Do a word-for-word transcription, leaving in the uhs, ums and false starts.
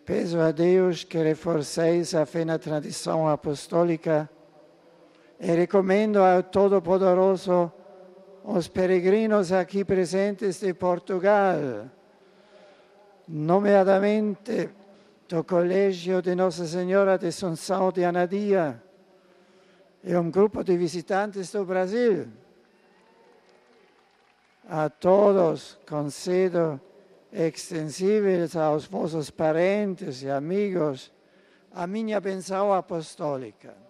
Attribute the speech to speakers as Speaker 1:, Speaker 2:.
Speaker 1: Peço a Deus que reforceis a fé na tradição apostólica e recomendo ao Todo-Poderoso os peregrinos aqui presentes de Portugal, nomeadamente do Colégio de Nossa Senhora de Assunção de Anadia e um grupo de visitantes do Brasil. A todos concedo extensíveis aos vossos parentes e amigos a minha benção apostólica.